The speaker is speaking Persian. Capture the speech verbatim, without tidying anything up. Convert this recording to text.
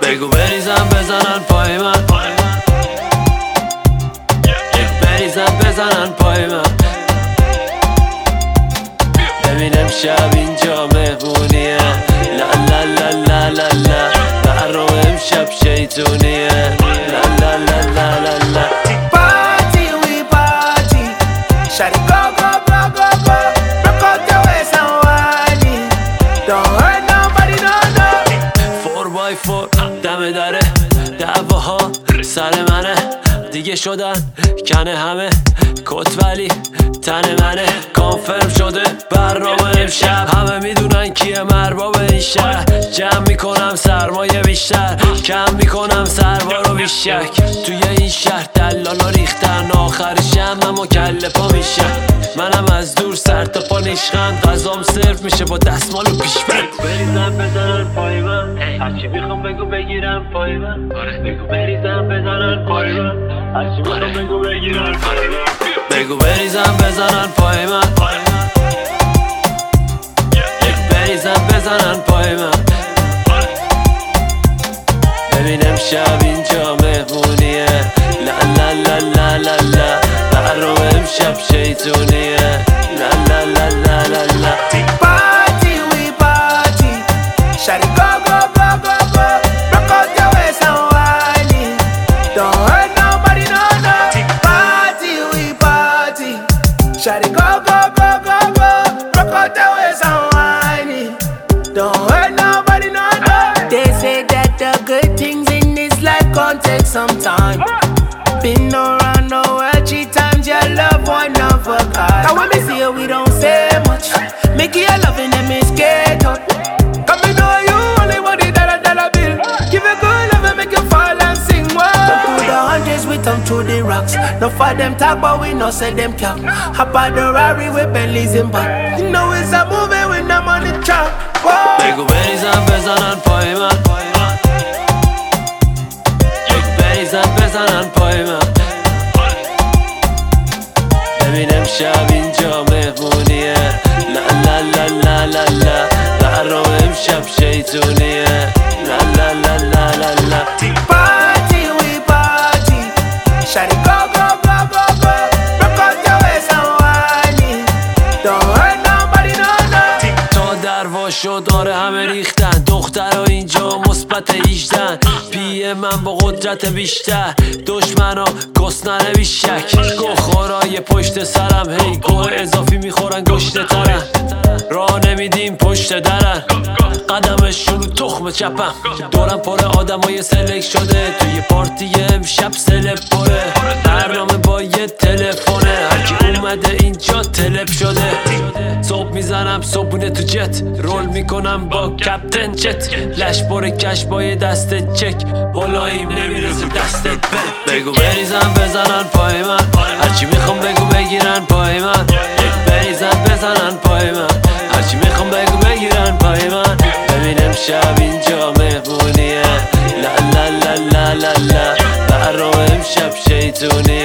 بگو بریزم بزنن پای من، بریزم بزنن پای من. ببینم شب اینجا مهمونیه، لا لا لا لا لا لا. برنامه امشب شیطونیه، لا لا لا لا لا لا. Party we party, shawty go go go go go. Rock out your waist and whine it. Don't hurt nobody, no no. فور بای فور دم دره، دعواها سر منه دیگه شدن کنه همه کت ولی تن منه. کانفرم شده برنامه امشب، همه میدونن کیه مرباب این شهر. جمع میکنم سرمایه بیشتر، کم میکنم سربار و بیشک. توی این شهر دلالا ریختن، آخرشم اما کله پا میشن. منم از دور سر تا پا نیشخند، غذام سرف میشه با دستمال و پیشبند. بریزم بزنن پای من، هرچی میخوام بگو بگیرم پای من. بگو بریزم بزنن پای من، هرچی میخوام بگو بگیرم پای من. بگو بریزم بزنن پای من، بریزم بزنن پای من. ببینم شب اینجا مهمونیه، لا لا لا لا لا لا. برنامه امشب شیطونیه، لا لا لا لا لا لا. Party we party, shawty go go go go go. Rock out your waist and whine it. Don't hurt nobody, no no. Party we party, shawty go go go go go. Rock out your waist and whine it. Don't hurt nobody, no no. They say that the good things in this life gon' take some time. Been around the world three times, your love one of a kind. Now when me see you, we don't say much. Make your loving them is get up. Come me know you only want the dollar dollar bill. Give a good love and make you fall and sing well. Don't put the hundreds with them through the rocks. No for them talk, but we no say them cap. Hop on the Rari with Bentley's in back. You know it's a movie when I'm on the track. Whoa. بگو بریزم بزنن پای من، بریزم بزنن پای من. ببینم شب اینجا مهمونیه، لا لا لا لا لا لا. برنامه امشب شیطونیه، لا لا لا لا لا لا. Party we party, shawty go go go go go. Rock out your waist and whine it. Don't hurt nobody, no no. تا دروا شد آره همه ریختن، دخترها اینجا مثبت هجده. پیه من با قدرت بیشتر، دشمنا گسننه بیشک. گوخورای پشت سرم هی گوه اضافی میخورن گشته ترن. راه نمیدیم پشت درن، قدمشون رو تخم چپم. دورم پر آدمای سلک شده، توی پارتی امشب سلب پره. برنامه با یه تلفونه، هرکی اومده اینجا تلپ شده. صبح میزنم صبحونه تو جت، رول میکنم با کپتن چت. لش پر کش با یه دست چک، بالاییم نمیرسه دستت به. بگو بریزم بزنن پای من، هرچی میخوام بگو بگیرن پای من. بریزم بزنن پای من، هرچی میخوام بگو بگیرن پای من. ببینم شب اینجا مهمونیه، لا لا لا لا لا لا. برنامه امشب شیطونیه.